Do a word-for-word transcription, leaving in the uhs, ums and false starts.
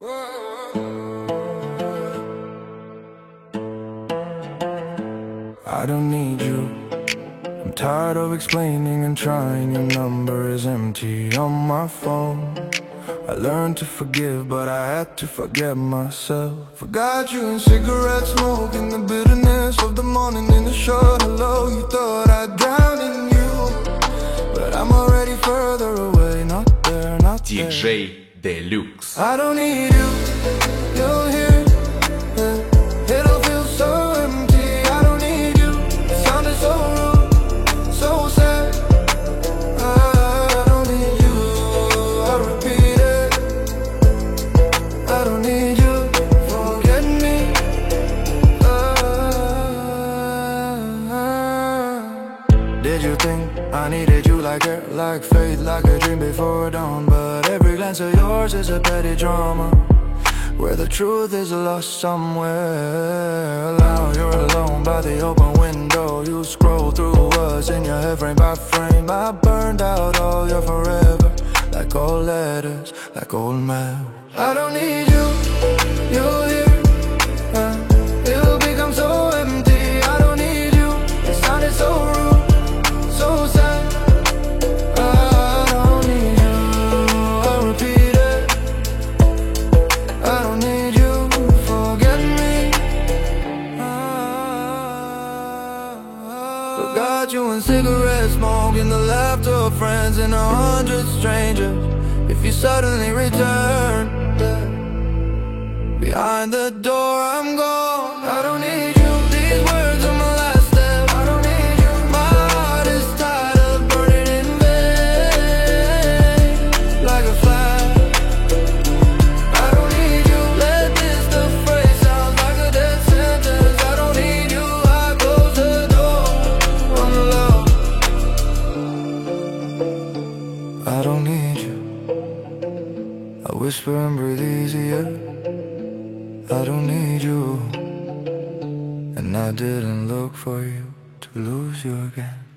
I don't need you. I'm tired of explaining and trying. Your number is empty on my phone. I learned to forgive, but I had to forget myself. Forgot you in cigarette smoke, in the bitterness of the morning, in the short hello. You thought I'd drown in you, but I'm already further away. Not there, not there. ди джей Deluxe. I don't need you, you're here, yeah. It'll feel so empty. I don't need you. It sounded so rude, so sad. I don't need you, I repeat it. I don't need you, forget me. uh, Did you think I needed you like air, like faith, like a dream before dawn? But every glance of yours is a petty drama, where the truth is lost somewhere. Now you're alone by the open window. You scroll through what's in your head frame by frame. I burned out all your forever, like old letters, like old maps. I don't need you, you're here, uh, it'll become so empty. I don't need you, it sounded so rude, so sad. I don't need you, I repeat it. I don't need you, forget me. Forgot you in cigarette smoke, in the laughter of friends, and a hundred strangers. If you suddenly return, behind the door I'm gone. I don't need you, these words are my last step. I don't need you, my heart is tired of burning in vain, like a flag. I don't need you, let this the phrase sounds like a death sentence. I don't need you, I close the door on love. I don't need you, I whisper and breathe easier. I don't need you, and I didn't look for you to lose you again.